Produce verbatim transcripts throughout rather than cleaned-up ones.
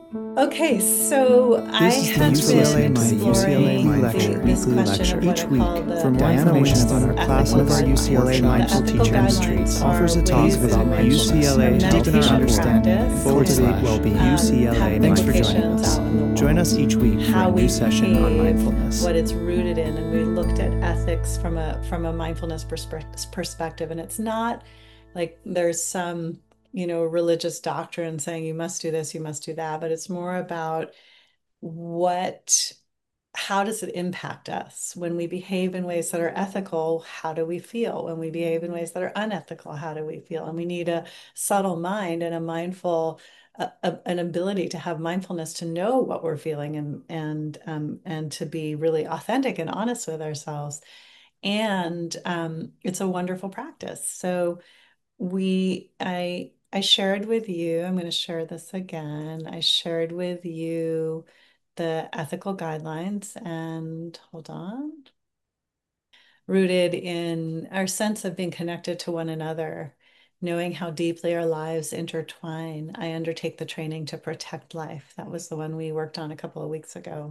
Okay, so I This is the have UCLA been Mind U C L A exploring the, lecture, this weekly question lecture. of what Each I week, call the for more mindfulness information about our class, ethical one of our UCLA guidelines. The mindful ethical teacher guidelines Streets offers are a talk ways about in which mindfulness, health and our meditation understanding, and practice cultivate can well-being. um, U C L A, have thanks for joining implications us. out in the Join us world, each week for how a new we session on behave, mindfulness. what it's rooted in, and we looked at ethics from a from a mindfulness perspe- perspective. And it's not like there's some, you know, religious doctrine saying you must do this, you must do that, but it's more about what how does it impact us when we behave in ways that are ethical? How do we feel when we behave in ways that are unethical? How do we feel? And we need a subtle mind and a mindful a, a- an ability to have mindfulness to know what we're feeling and and um, and to be really authentic and honest with ourselves. And um, it's a wonderful practice. So we I I shared with you, I'm going to share this again. I shared with you the ethical guidelines and hold on, rooted in our sense of being connected to one another, knowing how deeply our lives intertwine. I undertake the training to protect life. That was the one we worked on a couple of weeks ago.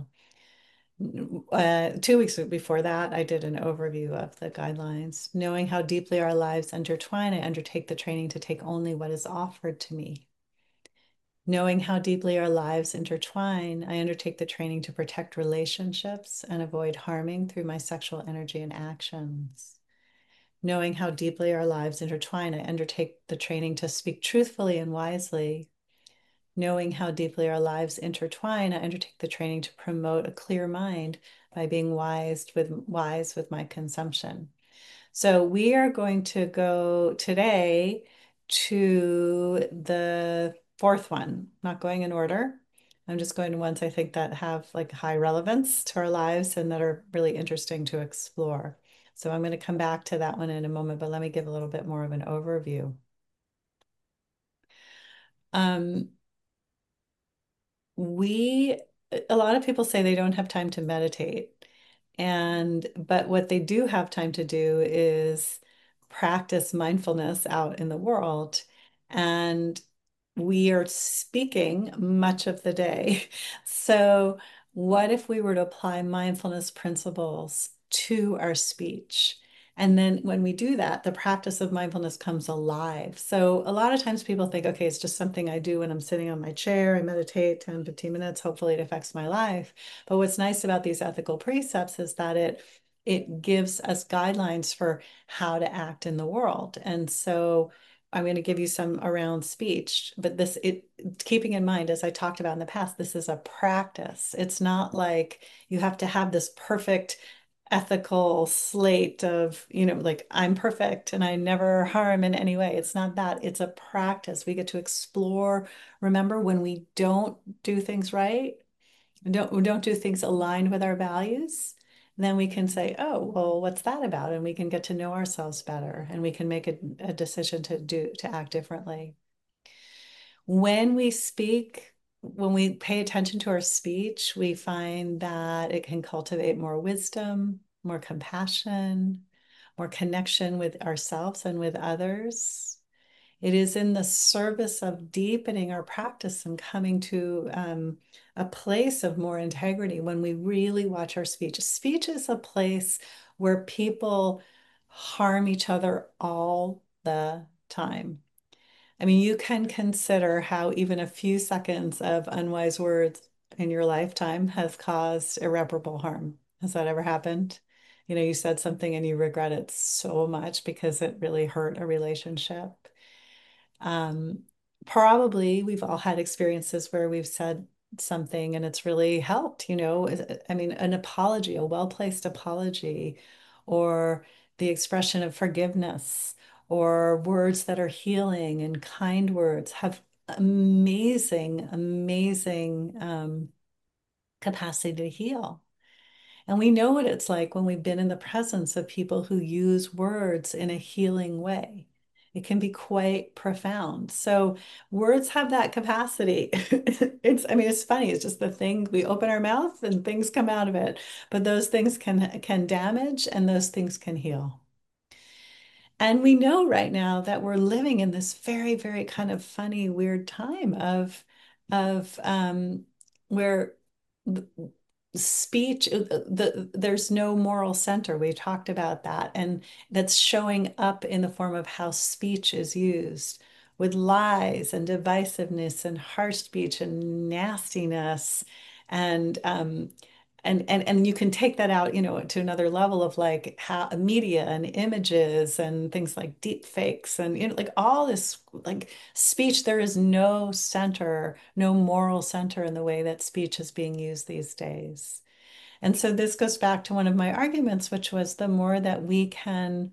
Uh, two weeks before that, I did an overview of the guidelines. Knowing how deeply our lives intertwine, I undertake the training to take only what is offered to me. Knowing how deeply our lives intertwine, I undertake the training to protect relationships and avoid harming through my sexual energy and actions. Knowing how deeply our lives intertwine, I undertake the training to speak truthfully and wisely. Knowing how deeply our lives intertwine, I undertake the training to promote a clear mind by being wise with wise with my consumption. So we are going to go today to the fourth one, not going in order. I'm just going to ones I think that have like high relevance to our lives and that are really interesting to explore. So I'm going to come back to that one in a moment, but let me give a little bit more of an overview. Um, we, a lot of people say they don't have time to meditate. And, but what they do have time to do is practice mindfulness out in the world. And we are speaking much of the day. So, what if we were to apply mindfulness principles to our speech? And then when we do that, the practice of mindfulness comes alive. So a lot of times people think, okay, it's just something I do when I'm sitting on my chair. I meditate ten, fifteen minutes. Hopefully it affects my life. But what's nice about these ethical precepts is that it it gives us guidelines for how to act in the world. And so I'm going to give you some around speech, but this it keeping in mind, as I talked about in the past, this is a practice. It's not like you have to have this perfect ethical slate of, you know, like I'm perfect and I never harm in any way. It's not that. It's a practice. We get to explore. Remember, when we don't do things right, don't we don't do things aligned with our values, then we can say, oh, well, what's that about? And we can get to know ourselves better and we can make a, a decision to do to act differently. When we speak, when we pay attention to our speech, we find that it can cultivate more wisdom, more compassion, more connection with ourselves and with others. It is in the service of deepening our practice and coming to um, a place of more integrity when we really watch our speech. Speech is a place where people harm each other all the time. I mean, you can consider how even a few seconds of unwise words in your lifetime has caused irreparable harm. Has that ever happened? You know, you said something and you regret it so much because it really hurt a relationship. Um, Probably we've all had experiences where we've said something and it's really helped, you know. I mean, an apology, a well-placed apology, or the expression of forgiveness, or words that are healing and kind words have amazing, amazing um, capacity to heal. And we know what it's like when we've been in the presence of people who use words in a healing way. It can be quite profound. So words have that capacity. It's, I mean, it's funny. It's just the thing we open our mouth and things come out of it. But those things can can damage and those things can heal. And we know right now that we're living in this very, very kind of funny, weird time of of um, where the speech, uh, the there's no moral center. We talked about that, and that's showing up in the form of how speech is used with lies and divisiveness and harsh speech and nastiness and um, and and and you can take that out, you know, to another level of like how media and images and things like deep fakes and you know like all this like speech. There is no center, no moral center in the way that speech is being used these days. And so this goes back to one of my arguments, which was the more that we can,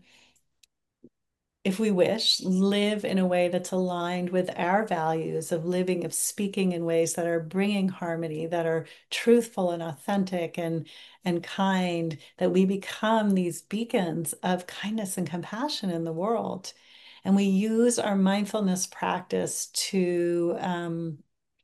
if we wish, live in a way that's aligned with our values of living, of speaking in ways that are bringing harmony, that are truthful and authentic and, and kind, that we become these beacons of kindness and compassion in the world. And we use our mindfulness practice to um,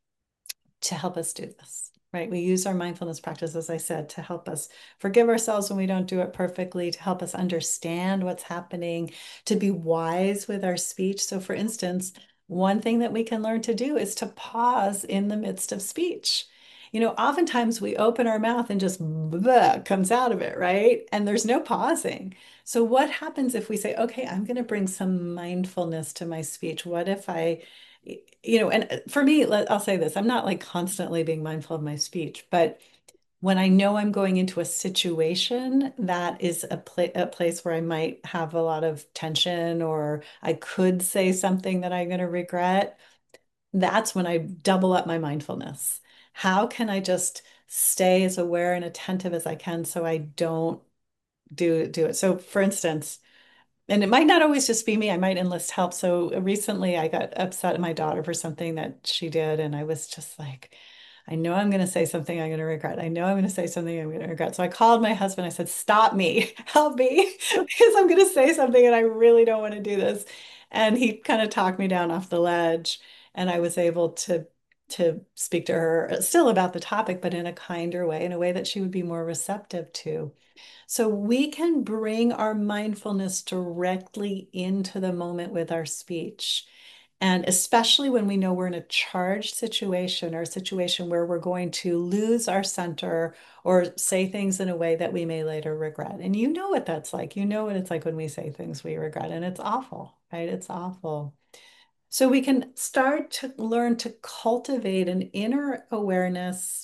to help us do this, right? We use our mindfulness practice, as I said, to help us forgive ourselves when we don't do it perfectly, to help us understand what's happening, to be wise with our speech. So, for instance, one thing that we can learn to do is to pause in the midst of speech. You know, oftentimes we open our mouth and just blah comes out of it, right? And there's no pausing. So, what happens if we say, okay, I'm going to bring some mindfulness to my speech? What if I you know, and uh, for me, let, I'll say this, I'm not like constantly being mindful of my speech, but when I know I'm going into a situation that is a, pla a place where I might have a lot of tension or I could say something that I'm going to regret, that's when I double up my mindfulness. How can I just stay as aware and attentive as I can so I don't do do it? So, for instance, and it might not always just be me. I might enlist help. So recently I got upset at my daughter for something that she did. And I was just like, I know I'm going to say something I'm going to regret. I know I'm going to say something I'm going to regret. So I called my husband. I said, stop me, help me, because I'm going to say something and I really don't want to do this. And he kind of talked me down off the ledge. And I was able to to speak to her still about the topic, but in a kinder way, in a way that she would be more receptive to. So we can bring our mindfulness directly into the moment with our speech. And especially when we know we're in a charged situation or a situation where we're going to lose our center or say things in a way that we may later regret. And you know what that's like. You know what it's like when we say things we regret, and it's awful, right? It's awful. So we can start to learn to cultivate an inner awareness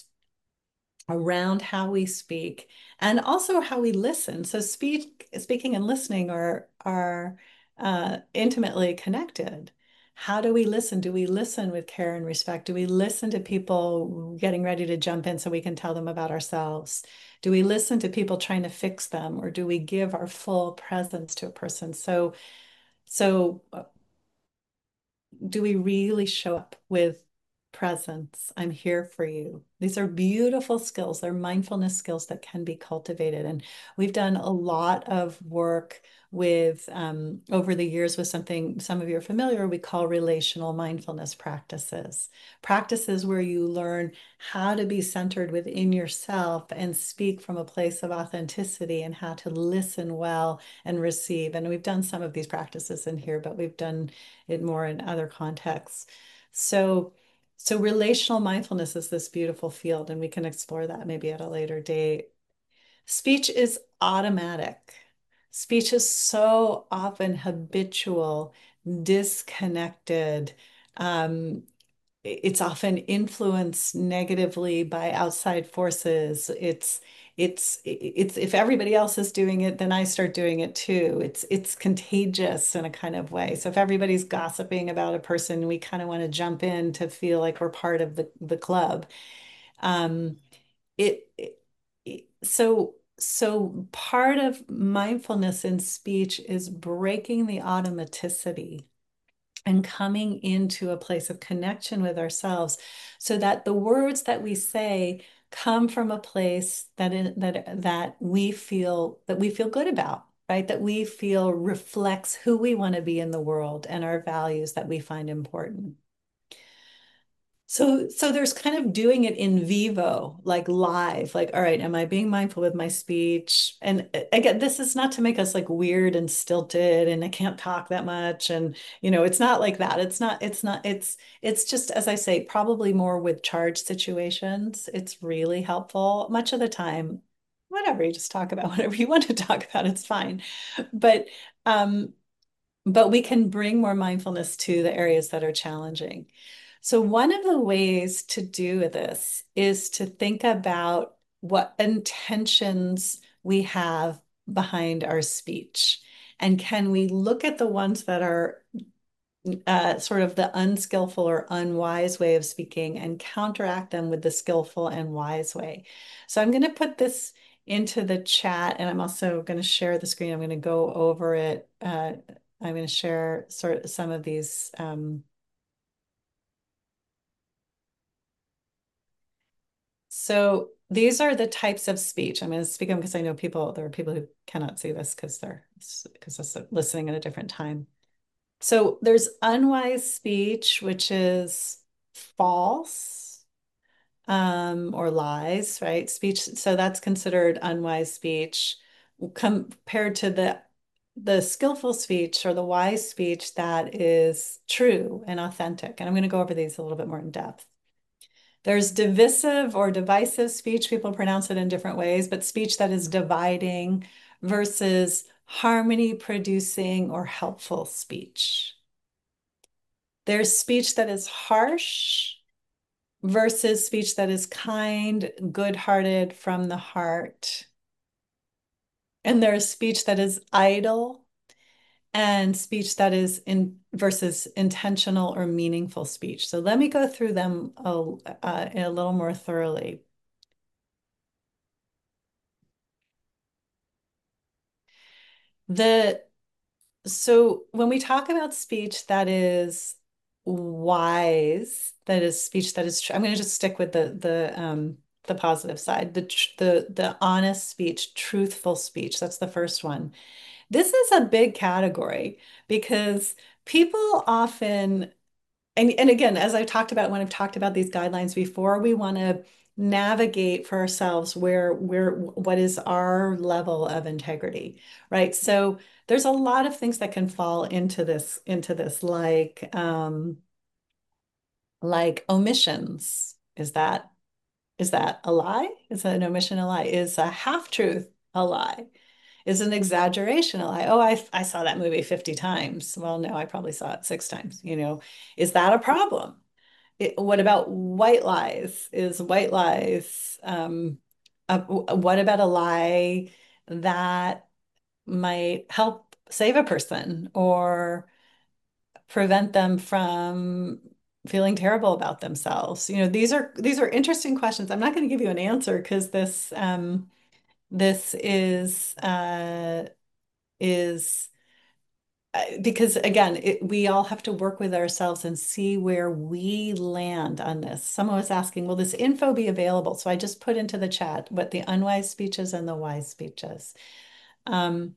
around how we speak and also how we listen. So speak, speaking and listening are are uh, intimately connected. How do we listen? Do we listen with care and respect? Do we listen to people getting ready to jump in so we can tell them about ourselves? Do we listen to people trying to fix them, or do we give our full presence to a person? So, so uh, do we really show up with presence? I'm here for you. These are beautiful skills. They're mindfulness skills that can be cultivated. And we've done a lot of work with um, over the years with something some of you are familiar, we call relational mindfulness practices. Practices where you learn how to be centered within yourself and speak from a place of authenticity and how to listen well and receive. And we've done some of these practices in here, but we've done it more in other contexts. So, so relational mindfulness is this beautiful field, and we can explore that maybe at a later date. Speech is automatic. Speech is so often habitual, disconnected. Um, it's often influenced negatively by outside forces. It's it's it's if everybody else is doing it, then I start doing it too. It's it's contagious in a kind of way. So if everybody's gossiping about a person, we kind of want to jump in to feel like we're part of the the club. Um, it, it so so part of mindfulness in speech is breaking the automaticity and coming into a place of connection with ourselves so that the words that we say come from a place that in, that that we feel that we feel good about, right? That we feel reflects who we want to be in the world and our values that we find important. So, so there's kind of doing it in vivo, like live, like, all right, am I being mindful with my speech? And uh, again, this is not to make us like weird and stilted and I can't talk that much. And, you know, it's not like that. It's not, it's not, it's, it's just, as I say, probably more with charged situations. It's really helpful. Much of the time, whatever, you just talk about whatever you want to talk about, it's fine. But, um, but we can bring more mindfulness to the areas that are challenging. So one of the ways to do this is to think about what intentions we have behind our speech. And can we look at the ones that are uh, sort of the unskillful or unwise way of speaking and counteract them with the skillful and wise way? So I'm going to put this into the chat and I'm also going to share the screen. I'm going to go over it. Uh, I'm going to share sort of some of these um, So these are the types of speech. I'm going to speak them because I know people, there are people who cannot see this because they're because they're listening at a different time. So there's unwise speech, which is false um, or lies, right? Speech. So that's considered unwise speech compared to the the skillful speech or the wise speech that is true and authentic. And I'm going to go over these a little bit more in depth. There's divisive or divisive speech. People pronounce it in different ways, but speech that is dividing versus harmony producing or helpful speech. There's speech that is harsh versus speech that is kind, good-hearted from the heart. And there's speech that is idle and speech that is in versus intentional or meaningful speech. So let me go through them a, uh, a little more thoroughly. The So when we talk about speech that is wise, that is speech that is true, I'm going to just stick with the the um the positive side, the the the honest speech, truthful speech. That's the first one. This is a big category because people often and, and again, as I've talked about when I've talked about these guidelines before, we want to navigate for ourselves where where what is our level of integrity, right? So there's a lot of things that can fall into this into this, like um, like omissions. Is that is that a lie? Is an omission a lie? Is a half truth a lie? Is an exaggeration a lie? Oh, I I saw that movie fifty times. Well, no, I probably saw it six times. You know, is that a problem? It, what about white lies? Is white lies, um, uh, what about a lie that might help save a person or prevent them from feeling terrible about themselves? You know, these are these are interesting questions. I'm not going to give you an answer because this um, this is uh, is uh, because again, it, we all have to work with ourselves and see where we land on this. Someone was asking, will this info be available? So I just put into the chat what the unwise speeches and the wise speeches. Um,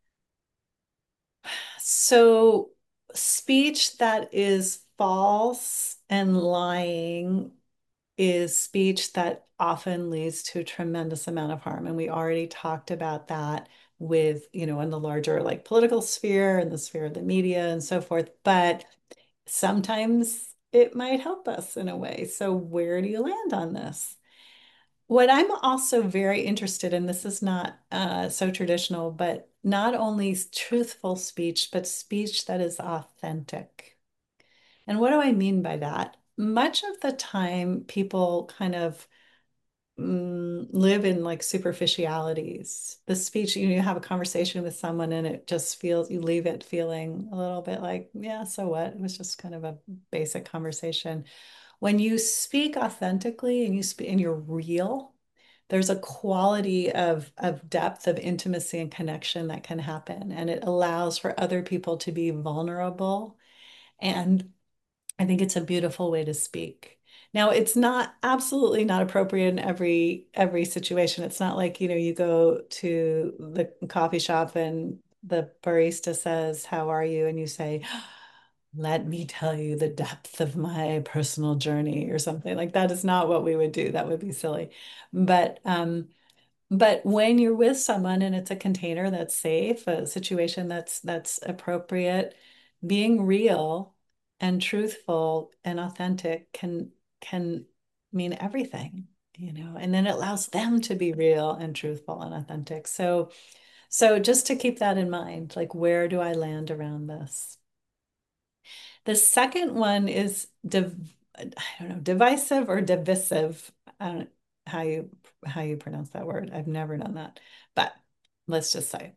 so speech that is false and lying is speech that often leads to a tremendous amount of harm. And we already talked about that with, you know, in the larger like political sphere and the sphere of the media and so forth. But sometimes it might help us in a way. So where do you land on this? What I'm also very interested in, this is not uh, so traditional, but not only truthful speech, but speech that is authentic. And what do I mean by that? Much of the time, people kind of mm, live in like superficialities. The speech, you, you have a conversation with someone and it just feels, you leave it feeling a little bit like, yeah, so what? It was just kind of a basic conversation. When you speak authentically and you speak and you're real, there's a quality of, of depth of intimacy and connection that can happen. And it allows for other people to be vulnerable and I think it's a beautiful way to speak. Now, it's not absolutely not appropriate in every every situation. It's not like, you know, you go to the coffee shop and the barista says, "How are you?" and you say, let me tell you the depth of my personal journey or something. Like that is not what we would do. That would be silly. But um, but when you're with someone and it's a container that's safe, a situation that's that's appropriate, being real and truthful and authentic can can mean everything, you know, and then it allows them to be real and truthful and authentic. So so just to keep that in mind, like where do I land around this? The second one is div I don't know, divisive or divisive. I don't know how you how you pronounce that word. I've never done that. But let's just say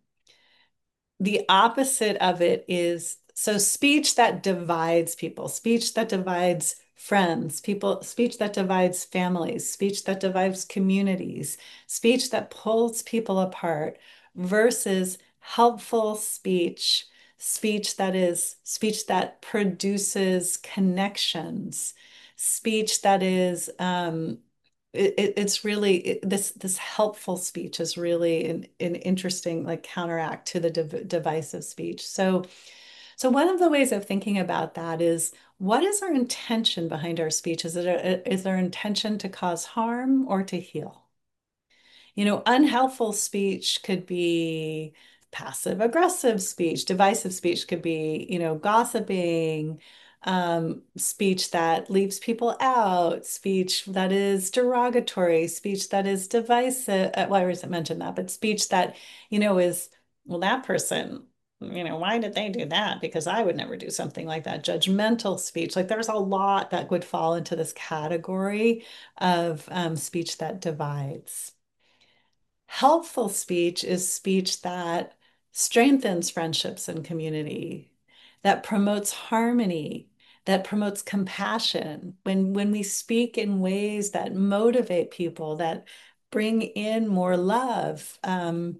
the opposite of it is so speech that divides people, speech that divides friends, people, speech that divides families, speech that divides communities, speech that pulls people apart versus helpful speech, speech that is speech that produces connections, speech that is um, it, it- it's really it- this this helpful speech is really an, an interesting like counteract to the div divisive speech. So so one of the ways of thinking about that is what is our intention behind our speech? Is it a, is our intention to cause harm or to heal? You know, unhelpful speech could be passive aggressive speech, divisive speech could be, you know, gossiping, um, speech that leaves people out, speech that is derogatory, speech that is divisive. Uh, well, I already mentioned that, but speech that, you know, is, well, that person, you know, why did they do that? Because I would never do something like that. Judgmental speech. Like there's a lot that would fall into this category of um, speech that divides. Helpful speech is speech that strengthens friendships and community, that promotes harmony, that promotes compassion. When, when we speak in ways that motivate people, that bring in more love, um,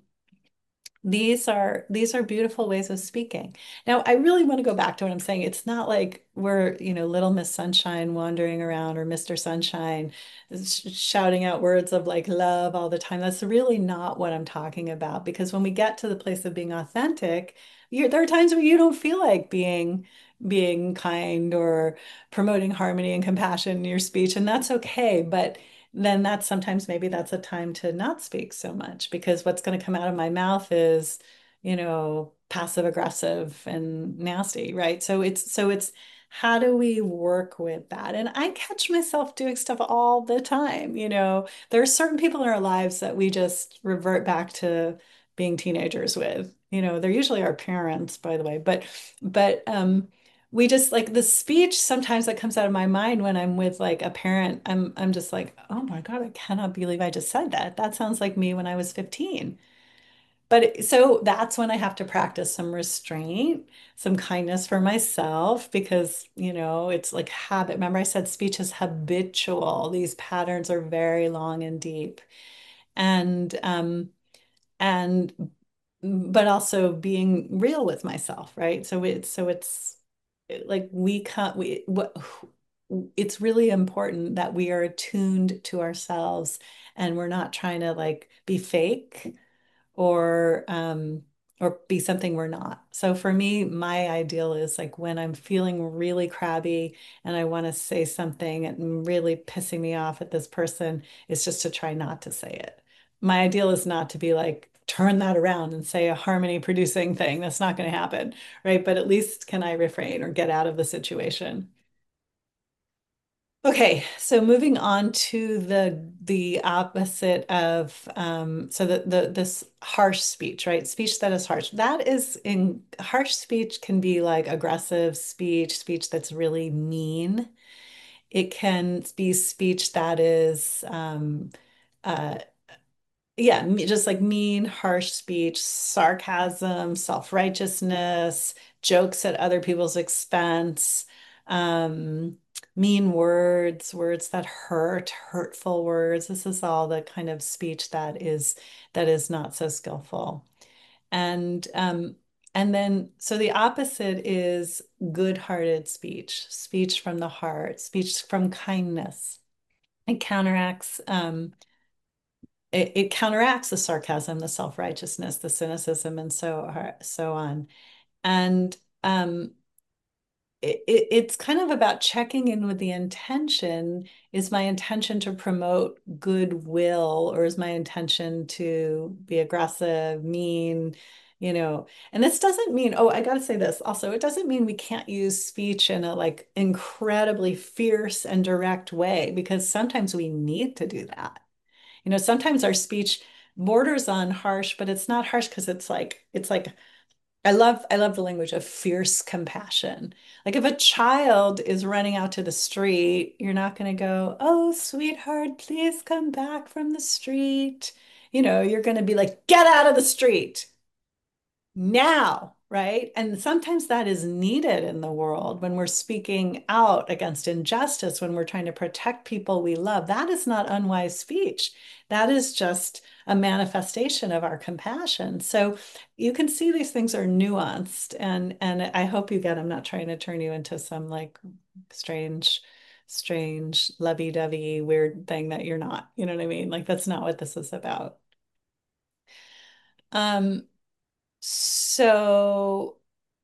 these are these are beautiful ways of speaking. Now, I really want to go back to what I'm saying. It's not like we're, you know, Little Miss Sunshine wandering around or Mister Sunshine sh shouting out words of like love all the time. That's really not what I'm talking about because when we get to the place of being authentic, you're, there are times where you don't feel like being being kind or promoting harmony and compassion in your speech, and that's okay. But then that's sometimes maybe that's a time to not speak so much because what's going to come out of my mouth is, you know, passive aggressive and nasty, right? So it's so it's how do we work with that? And I catch myself doing stuff all the time, you know. There are certain people in our lives that we just revert back to being teenagers with. You know, they're usually our parents, by the way, but but um we just like the speech sometimes that comes out of my mind when I'm with like a parent, I'm I'm just like, oh my God, I cannot believe I just said that. That sounds like me when I was fifteen. But it- so that's when I have to practice some restraint, some kindness for myself because, you know, it's like habit. Remember, I said speech is habitual. These patterns are very long and deep. And um and but also being real with myself, right? So it's so it's like we can't we what it's really important that we are attuned to ourselves and we're not trying to like be fake or um or be something we're not. So for me, my ideal is like when I'm feeling really crabby and I want to say something and really pissing me off at this person, is just to try not to say it. My ideal is not to be like turn that around and say a harmony producing thing. That's not going to happen, right? But at least can I refrain or get out of the situation? Okay, so moving on to the the opposite of um, so the the this harsh speech, right? Speech that is harsh. That is in harsh speech can be like aggressive speech, speech that's really mean. It can be speech that is um, uh, yeah, me- just like mean, harsh speech, sarcasm, self-righteousness, jokes at other people's expense, um, mean words, words that hurt, hurtful words. This is all the kind of speech that is that is not so skillful. And um, and then so the opposite is good-hearted speech, speech from the heart, speech from kindness. It counteracts um, it, it counteracts the sarcasm, the self-righteousness, the cynicism, and so so on. And um, it, it, it's kind of about checking in with the intention. Is my intention to promote goodwill, or is my intention to be aggressive, mean, you know? And this doesn't mean, oh, I got to say this also, it doesn't mean we can't use speech in a like incredibly fierce and direct way, because sometimes we need to do that. You know, sometimes our speech borders on harsh, but it's not harsh because it's like, it's like, I love I love the language of fierce compassion. Like if a child is running out to the street, you're not going to go, "Oh, sweetheart, please come back from the street." You know, you're going to be like, "Get out of the street now," right? And sometimes that is needed in the world when we're speaking out against injustice, when we're trying to protect people we love. That is not unwise speech. That is just a manifestation of our compassion. So you can see these things are nuanced, and and I hope you get, I'm not trying to turn you into some like strange, strange, lovey-dovey, weird thing that you're not. You know what I mean? Like that's not what this is about. Um, so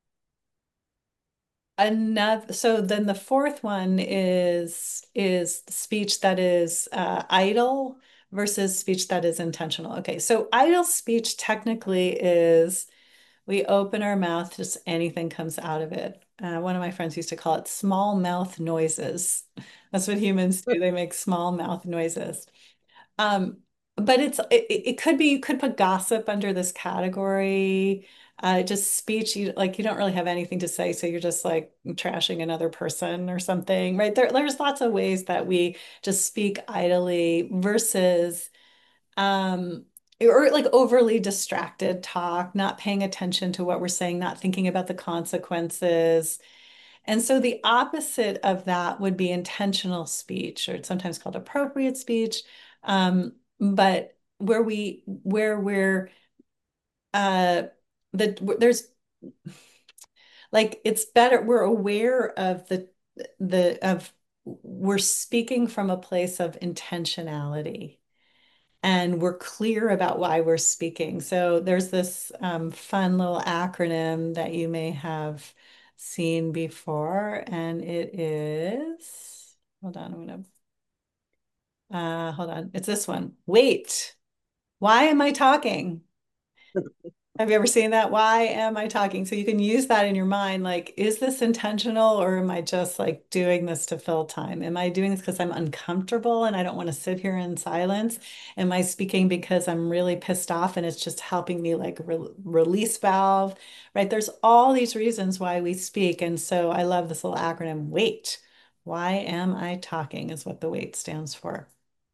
another, so then the fourth one is is speech that is uh, idle versus speech that is intentional. Okay, so idle speech technically is we open our mouth, just anything comes out of it. Uh, one of my friends used to call it small mouth noises. That's what humans do. They make small mouth noises. Um, but it's it, it could be, you could put gossip under this category. Uh, just speech, you like you don't really have anything to say, so you're just like trashing another person or something, right? There, there's lots of ways that we just speak idly versus um or like overly distracted talk, not paying attention to what we're saying, not thinking about the consequences. And so the opposite of that would be intentional speech, or it's sometimes called appropriate speech. Um, but where we where we're uh the there's like it's better, we're aware of the the of we're speaking from a place of intentionality, and we're clear about why we're speaking. So there's this um, fun little acronym that you may have seen before, and it is, hold on, I'm gonna, uh, hold on, it's this one. Wait, why am I talking? Have you ever seen that? Why am I talking? So you can use that in your mind. Like, is this intentional, or am I just like doing this to fill time? Am I doing this because I'm uncomfortable and I don't want to sit here in silence? Am I speaking because I'm really pissed off and it's just helping me like re release valve, right? There's all these reasons why we speak. And so I love this little acronym, WAIT. Why am I talking is what the WAIT stands for.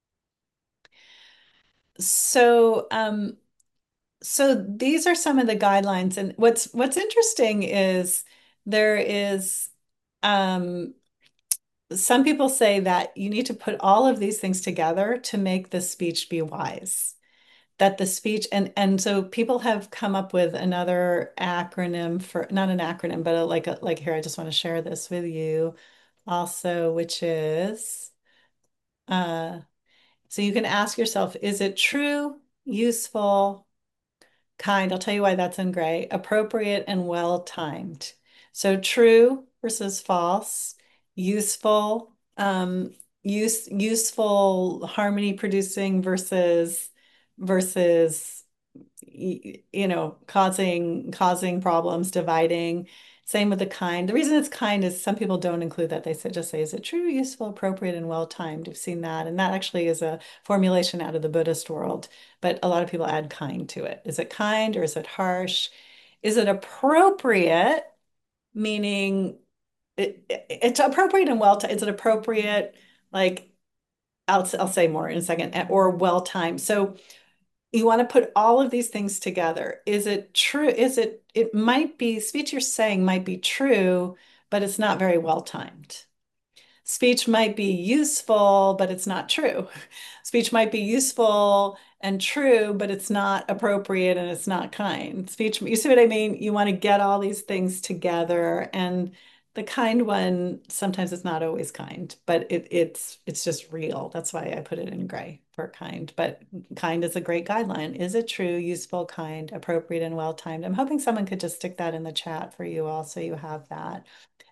So, um, So these are some of the guidelines, and what's what's interesting is there is um, some people say that you need to put all of these things together to make the speech be wise. That the speech, and and so people have come up with another acronym for, not an acronym, but a, like a, like here, I just want to share this with you also, which is uh, so you can ask yourself, is it true, useful, kind? I'll tell you why that's in gray. Appropriate and well timed. So true versus false, useful, um, use useful harmony producing versus versus you know, causing causing problems, dividing. Same with the kind. The reason it's kind is some people don't include that. They say, just say, is it true, useful, appropriate, and well timed? We've seen that. And that actually is a formulation out of the Buddhist world, but a lot of people add kind to it. Is it kind or is it harsh? Is it appropriate? Meaning it, it- it's appropriate and well, is it appropriate? Like I'll, I'll say more in a second, or well timed. So you want to put all of these things together. Is it true? Is it, it might be, speech you're saying might be true, but it's not very well timed. Speech might be useful, but it's not true. Speech might be useful and true, but it's not appropriate and it's not kind. Speech, you see what I mean? You want to get all these things together, and the kind one sometimes it's not always kind, but it, it's it's just real. That's why I put it in gray for kind. But kind is a great guideline. Is it true, useful, kind, appropriate, and well timed? I'm hoping someone could just stick that in the chat for you all so you have that.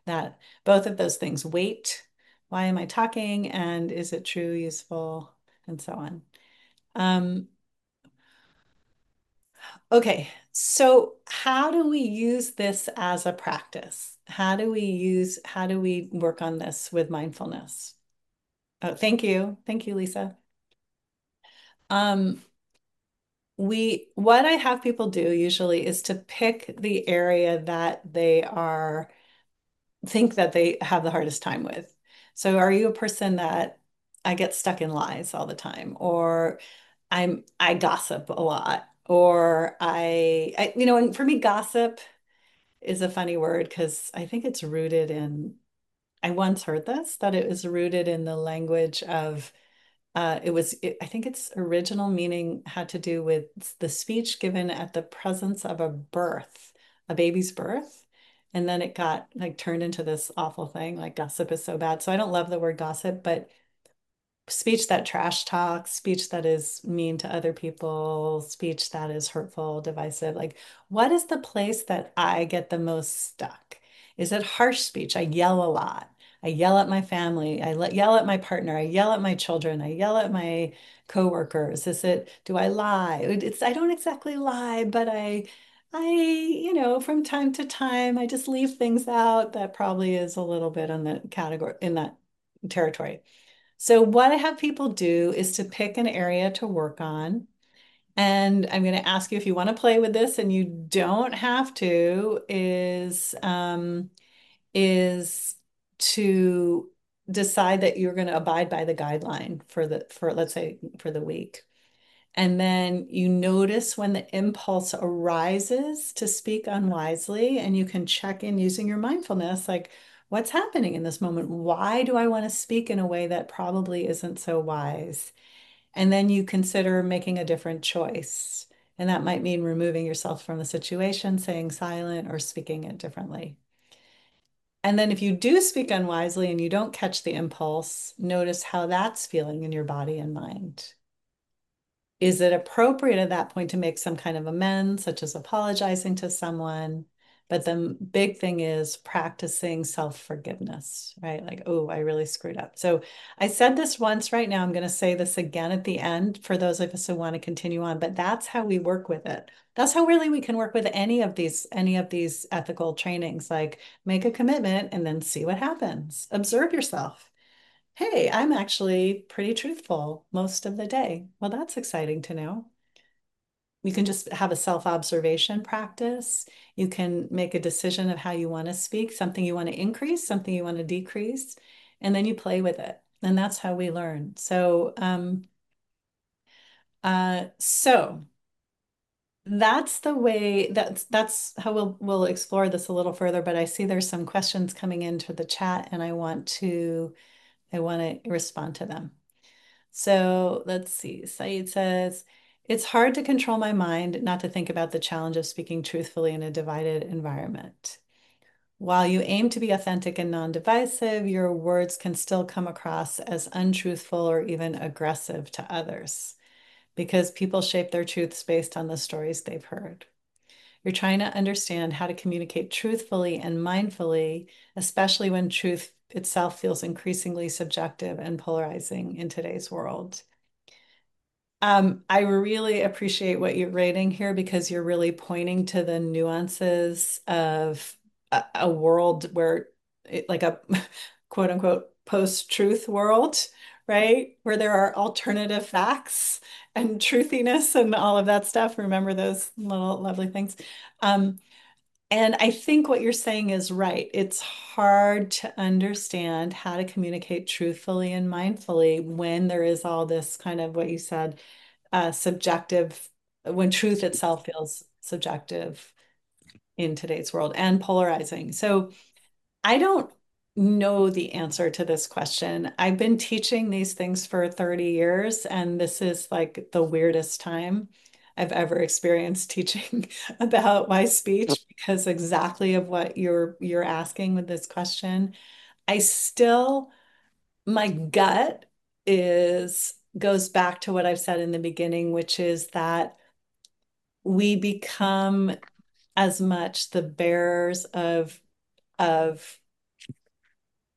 that both of those things, weight, why am I talking, and is it true, useful, and so on. Um, okay, so how do we use this as a practice? How do we use, how do we work on this with mindfulness? Oh, thank you. Thank you, Lisa. Um, we, what I have people do usually is to pick the area that they are, think that they have the hardest time with. So are you a person that I get stuck in lies all the time, or I'm I gossip a lot, or I, I you know, and for me, gossip is a funny word because I think it's rooted in, I once heard this, that it was rooted in the language of uh, it was, it, I think its original meaning had to do with the speech given at the presence of a birth, a baby's birth. And then it got like turned into this awful thing, like gossip is so bad. So I don't love the word gossip, but speech that trash talks, speech that is mean to other people, speech that is hurtful, divisive. Like, what is the place that I get the most stuck? Is it harsh speech? I yell a lot. I yell at my family. I let, yell at my partner. I yell at my children. I yell at my coworkers. Is it, do I lie? It's, I don't exactly lie, but I, I, you know, from time to time, I just leave things out that probably is a little bit in the category, in that territory. So what I have people do is to pick an area to work on. And I'm going to ask you if you want to play with this, and you don't have to, is um, is to decide that you're going to abide by the guideline for the for let's say for the week. And then you notice when the impulse arises to speak unwisely, and you can check in using your mindfulness, like, what's happening in this moment? Why do I want to speak in a way that probably isn't so wise? And then you consider making a different choice. And that might mean removing yourself from the situation, saying silent, or speaking it differently. And then if you do speak unwisely and you don't catch the impulse, notice how that's feeling in your body and mind. Is it appropriate at that point to make some kind of amends, such as apologizing to someone? But the big thing is practicing self-forgiveness, right? Like, oh, I really screwed up. So I said this once, right now I'm going to say this again at the end for those of us who want to continue on, but that's how we work with it. That's how really we can work with any of these, any of these ethical trainings, like make a commitment and then see what happens. Observe yourself. Hey, I'm actually pretty truthful most of the day. Well, that's exciting to know. You can just have a self-observation practice. You can make a decision of how you want to speak, something you want to increase, something you want to decrease, and then you play with it. And that's how we learn. So, um, uh, so that's the way that's that's how we'll we'll explore this a little further. But I see there's some questions coming into the chat, and I want to I want to respond to them. So let's see. Saeed says, it's hard to control my mind not to think about the challenge of speaking truthfully in a divided environment. While you aim to be authentic and non-divisive, your words can still come across as untruthful or even aggressive to others because people shape their truths based on the stories they've heard. You're trying to understand how to communicate truthfully and mindfully, especially when truth itself feels increasingly subjective and polarizing in today's world. Um, I really appreciate what you're writing here because you're really pointing to the nuances of a, a world where, it, like a quote unquote post-truth world, right? Where there are alternative facts and truthiness and all of that stuff. Remember those little lovely things. Um, and I think what you're saying is right. It's hard to understand how to communicate truthfully and mindfully when there is all this kind of what you said, uh, subjective, when truth itself feels subjective in today's world and polarizing. So I don't know the answer to this question. I've been teaching these things for thirty years, and this is like the weirdest time I've ever experienced teaching about why speech, because exactly of what you're you're asking with this question. I still, my gut is goes back to what I've said in the beginning, which is that we become as much the bearers of of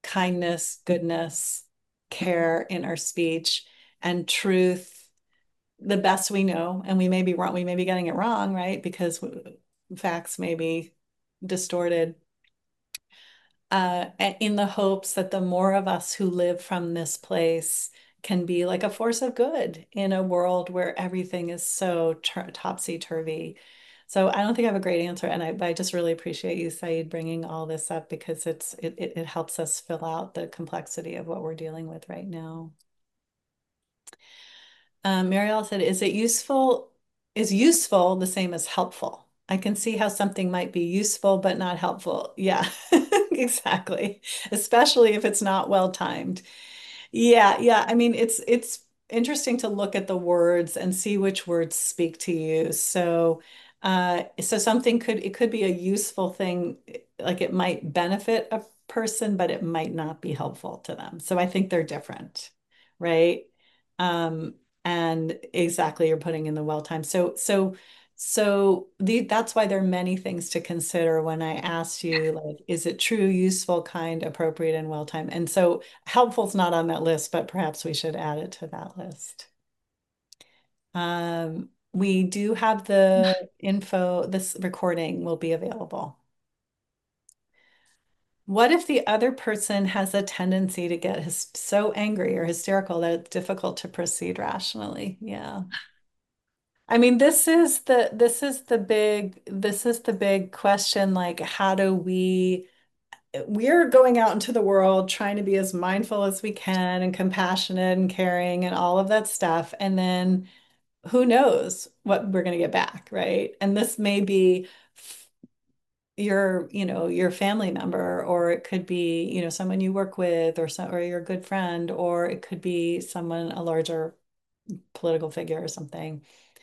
kindness, goodness, care in our speech, and truth the best we know. And we may be wrong, we may be getting it wrong, right? Because facts may be distorted. Uh, in the hopes that the more of us who live from this place can be like a force of good in a world where everything is so topsy-turvy. So I don't think I have a great answer, and I, but I just really appreciate you, Saeed, bringing all this up because it's it, it it helps us fill out the complexity of what we're dealing with right now. Um, Marielle said, "Is it useful? Is useful the same as helpful? I can see how something might be useful but not helpful." Yeah, exactly. Especially if it's not well timed. Yeah, yeah. I mean, it's it's interesting to look at the words and see which words speak to you. So, uh, so something could it could be a useful thing, like it might benefit a person, but it might not be helpful to them. So I think they're different, right? Um, and exactly, you're putting in the well time. So, so so the that's why there are many things to consider when I asked you, like, is it true, useful, kind, appropriate, and well timed? And so helpful is not on that list, but perhaps we should add it to that list. Um, we do have the info, this recording will be available. What if the other person has a tendency to get his, so angry or hysterical that it's difficult to proceed rationally? Yeah. I mean, this is the this is the big this is the big question, like how do we we're going out into the world trying to be as mindful as we can and compassionate and caring and all of that stuff. And then who knows what we're going to get back, right? And this may be your, you know, your family member, or it could be, you know, someone you work with, or some, or your good friend, or it could be someone, a larger political figure or something.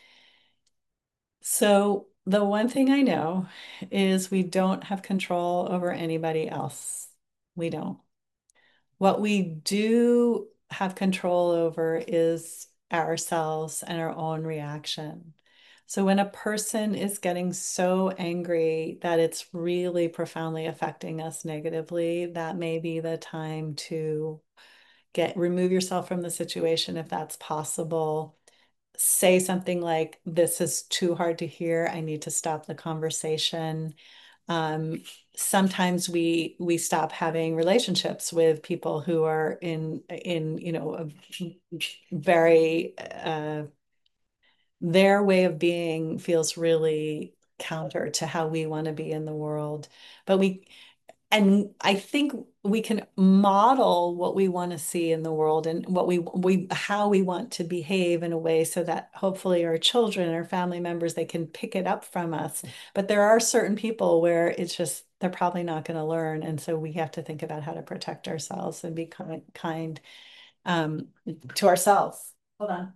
So the one thing I know is we don't have control over anybody else. We don't. What we do have control over is ourselves and our own reaction. So when a person is getting so angry that it's really profoundly affecting us negatively, that may be the time to get remove yourself from the situation if that's possible. Say something like, "This is too hard to hear. I need to stop the conversation." Um, sometimes we we stop having relationships with people who are in in you know a very uh, their way of being feels really counter to how we want to be in the world. But we and I think we can model what we want to see in the world and what we we how we want to behave in a way so that hopefully our children or family members, they can pick it up from us. But there are certain people where it's just they're probably not going to learn, and so we have to think about how to protect ourselves and be kind, kind um, to ourselves. Hold on.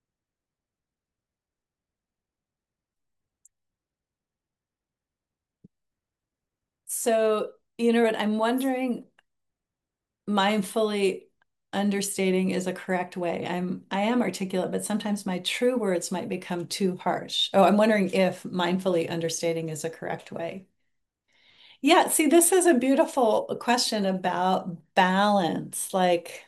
So, you know what, I'm wondering, mindfully understating is a correct way. I'm I am articulate, but sometimes my true words might become too harsh. Oh, I'm wondering if mindfully understating is a correct way. Yeah, see, this is a beautiful question about balance. Like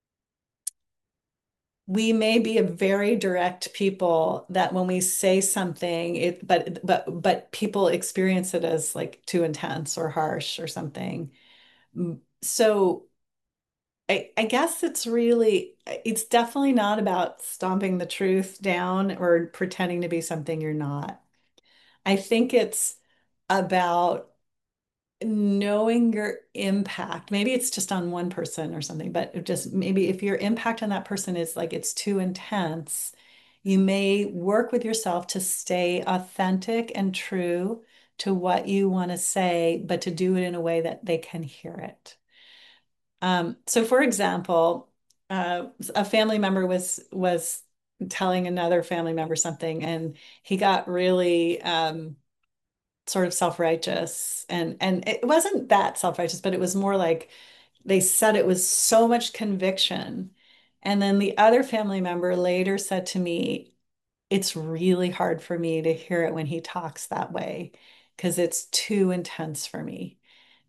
we may be a very direct people that when we say something, it but but but people experience it as like too intense or harsh or something. So I, I guess it's really, it's definitely not about stomping the truth down or pretending to be something you're not. I think it's about knowing your impact. Maybe it's just on one person or something, but just maybe if your impact on that person is like it's too intense, you may work with yourself to stay authentic and true to what you want to say, but to do it in a way that they can hear it. Um, so for example, uh, a family member was was telling another family member something, and he got really um, sort of self-righteous, and and it wasn't that self-righteous, but it was more like they said it was so much conviction. And then the other family member later said to me, "It's really hard for me to hear it when he talks that way because it's too intense for me."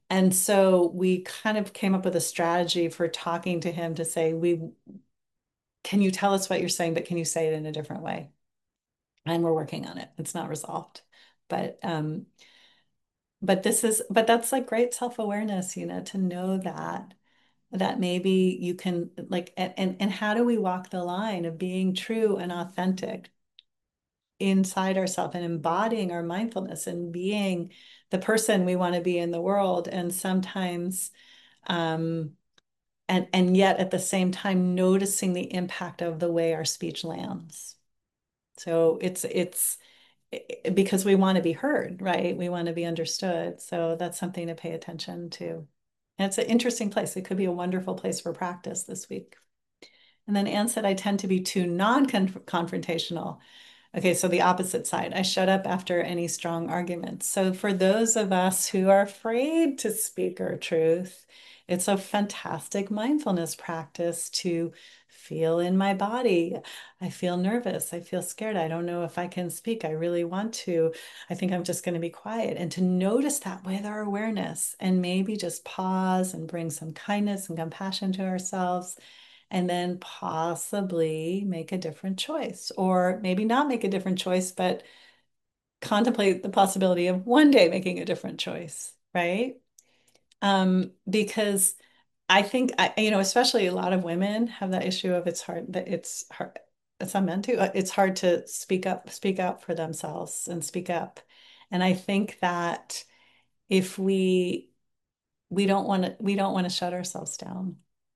And so we kind of came up with a strategy for talking to him to say, we can you tell us what you're saying, but can you say it in a different way? And we're working on it. It's not resolved. But um, but this is but that's like great self-awareness, you know, to know that that maybe you can like and and, and how do we walk the line of being true and authentic inside ourselves and embodying our mindfulness and being the person we want to be in the world and sometimes um and and yet at the same time noticing the impact of the way our speech lands. So it's it's because we want to be heard, right? We want to be understood. So that's something to pay attention to. And it's an interesting place. It could be a wonderful place for practice this week. And then Anne said, I tend to be too non-confrontational. Okay, so the opposite side. I shut up after any strong arguments. So for those of us who are afraid to speak our truth, it's a fantastic mindfulness practice to feel in my body. I feel nervous. I feel scared. I don't know if I can speak. I really want to. I think I'm just going to be quiet. And to notice that with our awareness and maybe just pause and bring some kindness and compassion to ourselves and then possibly make a different choice, or maybe not make a different choice, but contemplate the possibility of one day making a different choice, right? Um, because I think I, you know, especially a lot of women have that issue of it's hard that it's hard. It's not meant to. uh, It's hard to speak up, speak out for themselves and speak up. And I think that if we we don't want to we don't want to shut ourselves down.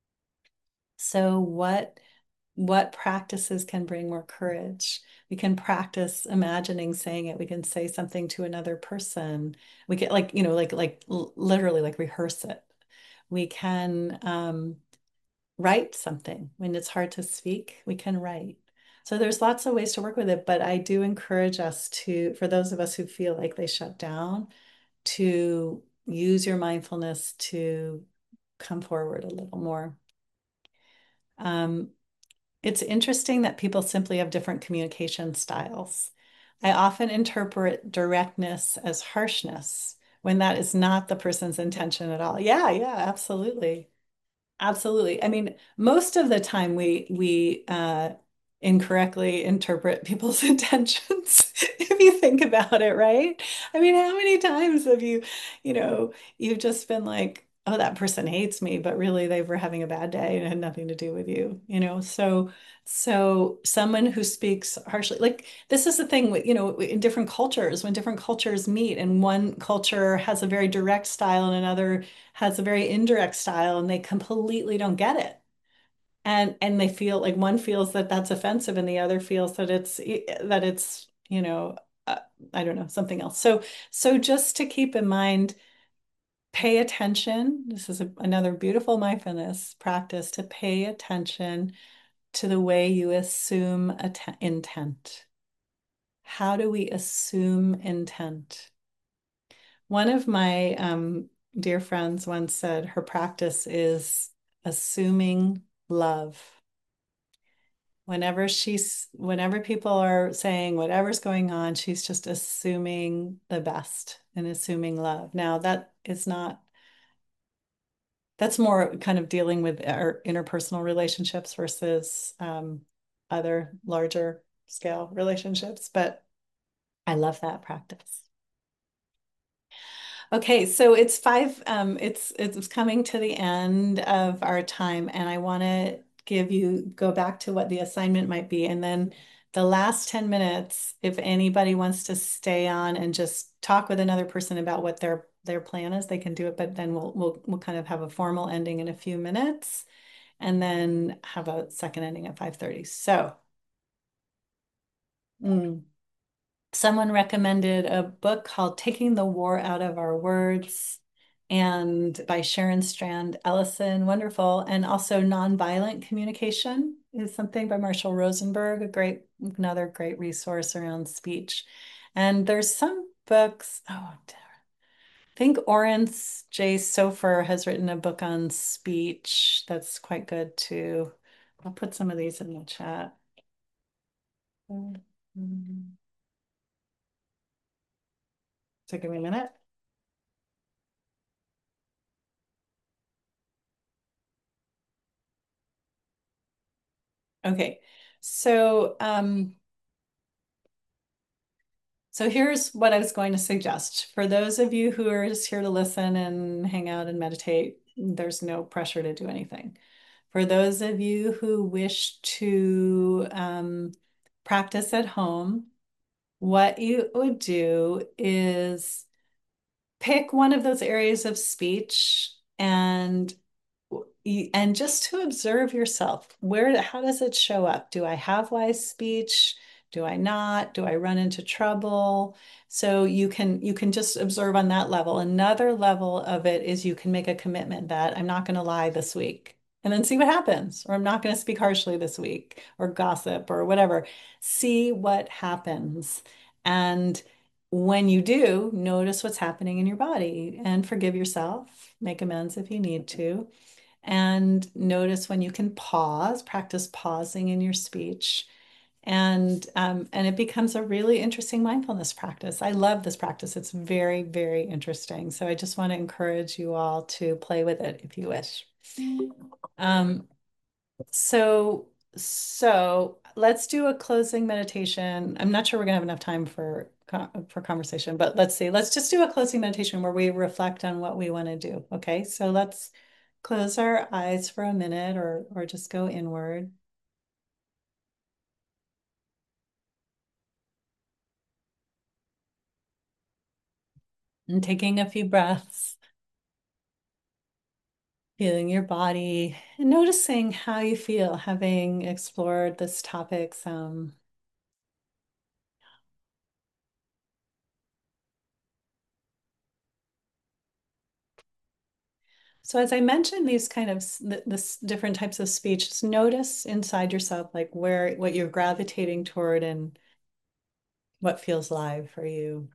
So what what practices can bring more courage? We can practice imagining saying it. We can say something to another person. We can like, you know, like like literally like rehearse it. We can um, write something. When it's hard to speak, we can write. So there's lots of ways to work with it, but I do encourage us to, for those of us who feel like they shut down, to use your mindfulness to come forward a little more. Um, It's interesting that people simply have different communication styles. I often interpret directness as harshness when that is not the person's intention at all. Yeah, yeah, absolutely. Absolutely. I mean, most of the time we we uh, incorrectly interpret people's intentions, if you think about it, right? I mean, how many times have you, you know, you've just been like, oh, that person hates me, but really they were having a bad day and it had nothing to do with you, you know? So, so someone who speaks harshly, like this is the thing with, you know, in different cultures, when different cultures meet and one culture has a very direct style and another has a very indirect style and they completely don't get it. And and they feel like one feels that that's offensive and the other feels that it's that it's, you know, uh, I don't know, something else. So so just to keep in mind, pay attention. This is a, another beautiful mindfulness practice to pay attention to the way you assume att- intent. How do we assume intent? One of my um, dear friends once said her practice is assuming love. Whenever she's, whenever people are saying whatever's going on, she's just assuming the best and assuming love. Now, that is not, that's more kind of dealing with our interpersonal relationships versus um, other larger scale relationships, but I love that practice. Okay, so it's five, um, it's it's coming to the end of our time, and I want to give you go back to what the assignment might be, and then the last ten minutes, if anybody wants to stay on and just talk with another person about what their their plan is, they can do it, but then we'll we'll we'll kind of have a formal ending in a few minutes and then have a second ending at five thirty. So, mm. Someone recommended a book called Taking the War Out of Our Words and by Sharon Strand Ellison, wonderful. And also Nonviolent Communication is something by Marshall Rosenberg, a great, another great resource around speech. And there's some books, oh, I think Orance J. Sofer has written a book on speech that's quite good too. I'll put some of these in the chat. So give me a minute. Okay. So, um, so here's what I was going to suggest. For those of you who are just here to listen and hang out and meditate, there's no pressure to do anything. For those of you who wish to um, practice at home, what you would do is pick one of those areas of speech and and just to observe yourself. Where, how does it show up? Do I have wise speech? Do I not? Do I run into trouble? So you can you can just observe on that level. Another level of it is you can make a commitment that I'm not going to lie this week. And then see what happens. Or I'm not going to speak harshly this week or gossip or whatever. See what happens. And when you do, notice what's happening in your body and forgive yourself, make amends if you need to, and notice when you can pause, practice pausing in your speech. And um, and it becomes a really interesting mindfulness practice. I love this practice. It's very, very interesting. So I just want to encourage you all to play with it if you wish. Um, so, so let's do a closing meditation. I'm not sure we're gonna have enough time for for conversation, but let's see. Let's just do a closing meditation where we reflect on what we want to do. Okay, so let's close our eyes for a minute, or or just go inward. And taking a few breaths, feeling your body, and noticing how you feel having explored this topic some. So as I mentioned, these kind of this different types of speech, just notice inside yourself, like where what you're gravitating toward and what feels live for you.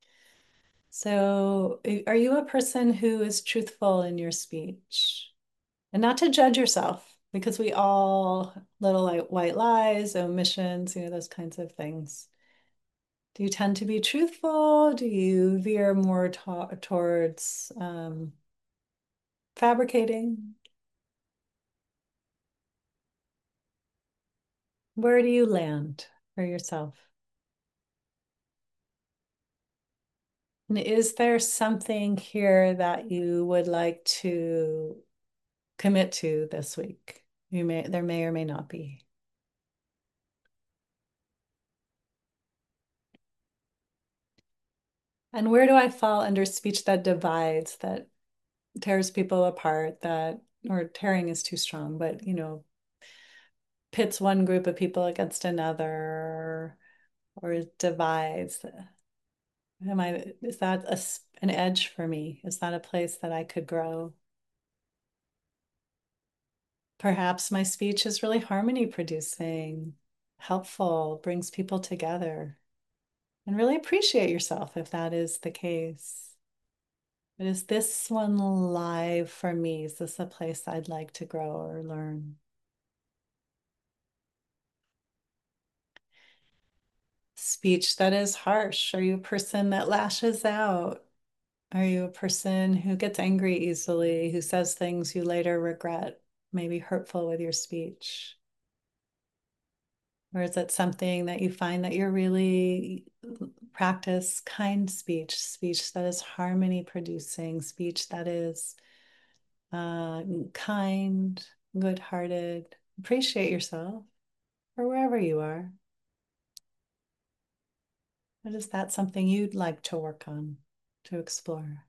So are you a person who is truthful in your speech? And not to judge yourself, because we all little like white lies, omissions, you know, those kinds of things. Do you tend to be truthful? Do you veer more to towards um, fabricating? Where do you land for yourself? And is there something here that you would like to commit to this week? You may, there may or may not be. And where do I fall under speech that divides, that tears people apart, that, or tearing is too strong, but, you know, pits one group of people against another or divides? Am I, is that a, an edge for me? Is that a place that I could grow? Perhaps my speech is really harmony producing, helpful, brings people together. And really appreciate yourself if that is the case. But is this one live for me? Is this a place I'd like to grow or learn? Speech that is harsh. Are you a person that lashes out? Are you a person who gets angry easily, who says things you later regret, maybe hurtful with your speech? Or is it something that you find that you're really practice kind speech, speech that is harmony producing, speech that is uh, kind, good-hearted? Appreciate yourself or wherever you are. But is that something you'd like to work on, to explore?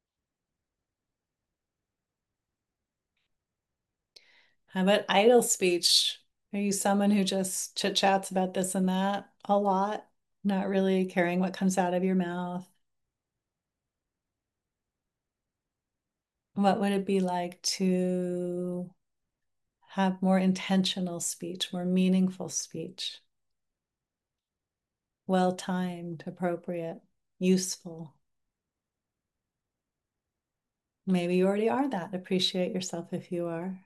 How about idle speech? Are you someone who just chit chats about this and that a lot, not really caring what comes out of your mouth? What would it be like to have more intentional speech, more meaningful speech, well timed, appropriate, useful? Maybe you already are that. Appreciate yourself if you are.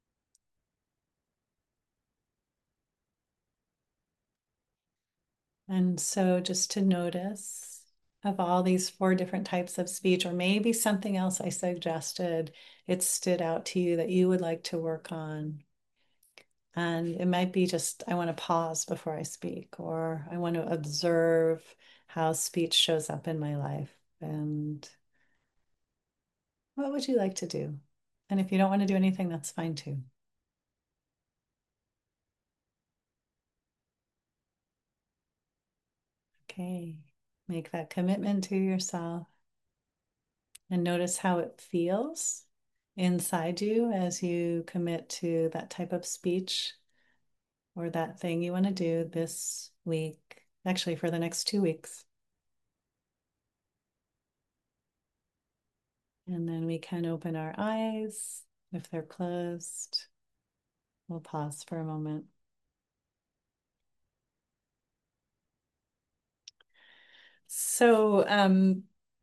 And so just to notice of all these four different types of speech, or maybe something else I suggested, it stood out to you that you would like to work on. And it might be just, I want to pause before I speak, or I want to observe how speech shows up in my life. And what would you like to do? And if you don't want to do anything, that's fine too. Okay. Make that commitment to yourself and notice how it feels inside you as you commit to that type of speech or that thing you want to do this week, actually, for the next two weeks. And then we can open our eyes if they're closed. We'll pause for a moment. So, um,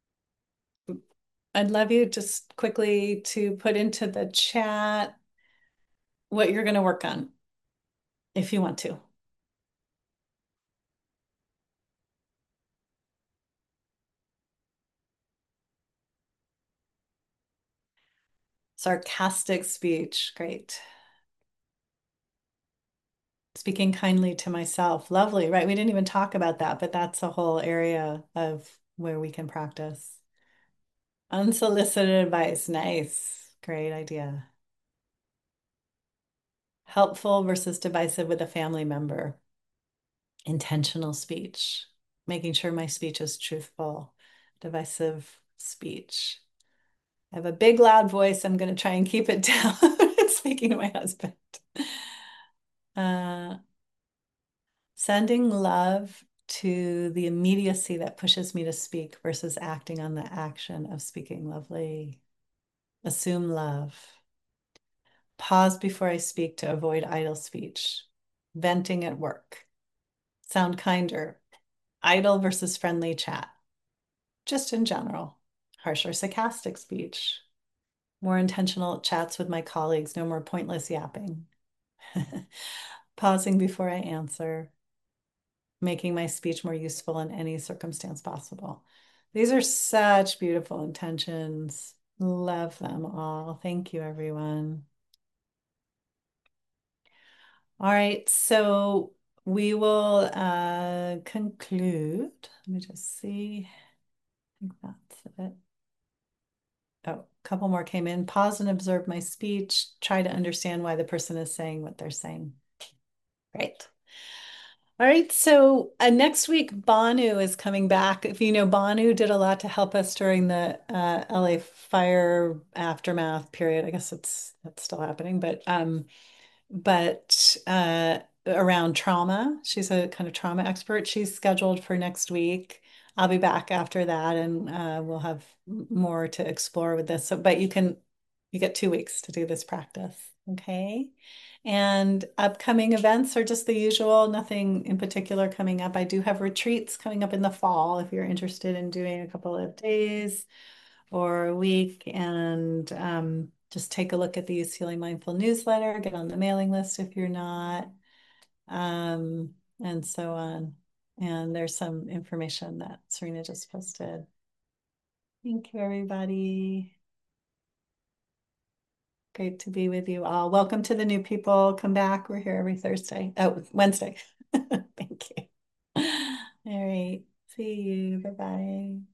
I'd love you just quickly to put into the chat what you're going to work on if you want to. Sarcastic speech. Great. Speaking kindly to myself. Lovely, right? We didn't even talk about that, but that's a whole area of where we can practice. Unsolicited advice. Nice. Great idea. Helpful versus divisive with a family member. Intentional speech. Making sure my speech is truthful. Divisive speech. I have a big, loud voice. I'm going to try and keep it down. Speaking to my husband. Uh, Sending love to the immediacy that pushes me to speak versus acting on the action of speaking lovely. Assume love. Pause before I speak to avoid idle speech. Venting at work. Sound kinder. Idle versus friendly chat. Just in general. Harsh or sarcastic speech. More intentional chats with my colleagues. No more pointless yapping. Pausing before I answer. Making my speech more useful in any circumstance possible. These are such beautiful intentions. Love them all. Thank you, everyone. All right, so we will uh, conclude. Let me just see. I think that's it. Oh, a couple more came in. Pause and observe my speech. Try to understand why the person is saying what they're saying. Great. All right, so uh, next week, Banu is coming back. If you know, Banu did a lot to help us during the uh, L A fire aftermath period. I guess it's that's still happening, but um, but uh, around trauma, she's a kind of trauma expert. She's scheduled for next week. I'll be back after that, and uh, we'll have more to explore with this. So, but you can you get two weeks to do this practice, okay? And upcoming events are just the usual, nothing in particular coming up. I do have retreats coming up in the fall if you're interested in doing a couple of days or a week. And um, just take a look at the Youth Healing Mindful newsletter, get on the mailing list if you're not, um, and so on. And there's some information that Serena just posted. Thank you, everybody. Great to be with you all. Welcome to the new people. Come back. We're here every Thursday. Oh, Wednesday. Thank you. All right. See you. Bye-bye.